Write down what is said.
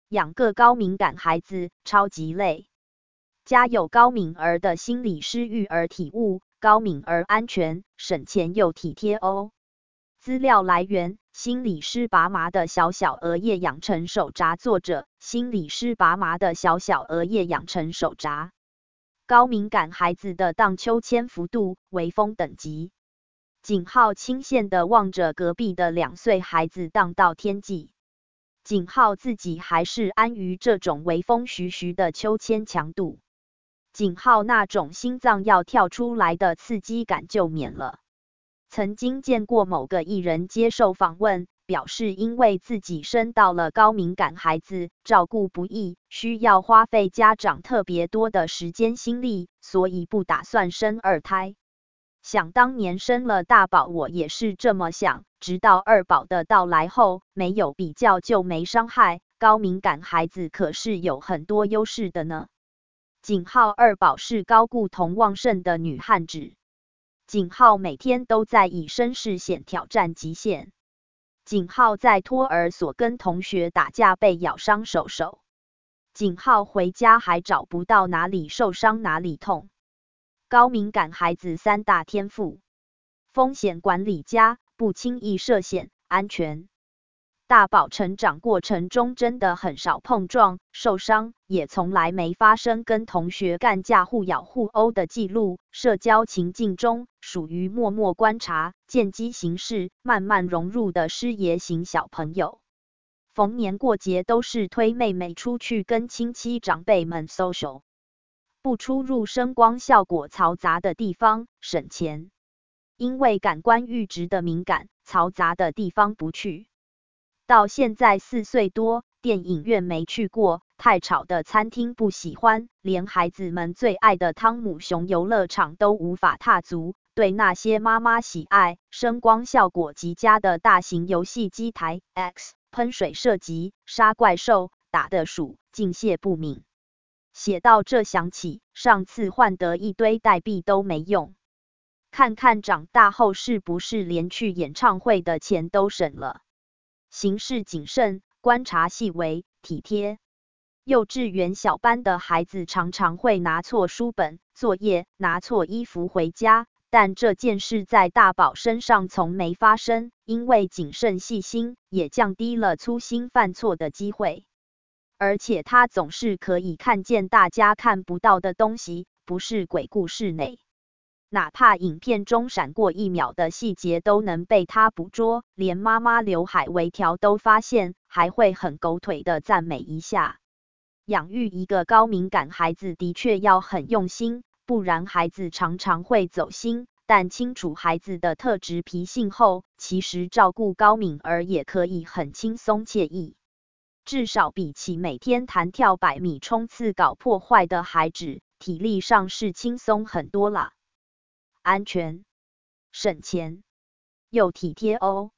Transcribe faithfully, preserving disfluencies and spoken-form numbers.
养个高敏感孩子超级累。家有高敏儿的心理师育儿体悟，高敏儿安全、省钱又体贴哦。资料来源：心理师拔麻的小小额叶养成手札，作者：心理师拔麻的小小额叶养成手札。高敏感孩子的荡秋千幅度、微风等级。景浩清羡地望着隔壁的两岁孩子荡到天际。景浩自己还是安于这种微风徐徐的秋千强度。景浩那种心脏要跳出来的刺激感就免了。曾经见过某个艺人接受访问，表示因为自己生到了高敏感孩子，照顾不易，需要花费家长特别多的时间心力，所以不打算生二胎。想当年生了大宝，我也是这么想，直到二宝的到来后，没有比较就没伤害，高敏感孩子可是有很多优势的呢。景浩二宝是高固酮旺盛的女汉子。景浩每天都在以身试险挑战极限。景浩在托儿所跟同学打架被咬伤手手。景浩回家还找不到哪里受伤哪里痛。高敏感孩子三大天赋：风险管理佳，不轻易涉险，安全。大宝成长过程中真的很少碰撞、受伤，也从来没发生跟同学干架互咬互殴的记录。社交情境中，属于默默观察、见机行事、慢慢融入的师爷型小朋友。逢年过节都是推妹妹出去跟亲戚长辈们 social， 不出入声光效果嘈杂的地方，省钱。因为感官阈值的敏感，嘈杂的地方不去。到现在四岁多，电影院没去过，太吵的餐厅不喜欢，连孩子们最爱的汤姆熊游乐场都无法踏足。对那些妈妈喜爱、声光效果极佳的大型游戏机台 X、喷水射击、杀怪兽、打的数，敬谢不敏。写到这想起，上次换得一堆代币都没用。看看长大后是不是连去演唱会的钱都省了。行事谨慎，观察细微，体贴。幼稚园小班的孩子常常会拿错书本、作业，拿错衣服回家，但这件事在大宝身上从没发生，因为谨慎细心，也降低了粗心犯错的机会。而且他总是可以看见大家看不到的东西，不是鬼故事内。哪怕影片中闪过一秒的细节都能被他捕捉，连妈妈刘海微调都发现，还会很狗腿的赞美一下。养育一个高敏感孩子的确要很用心，不然孩子常常会走心。但清楚孩子的特质脾性后，其实照顾高敏儿也可以很轻松惬意。至少比起每天弹跳百米冲刺搞破坏的孩子，体力上是轻松很多啦。安全、省钱又体贴哦。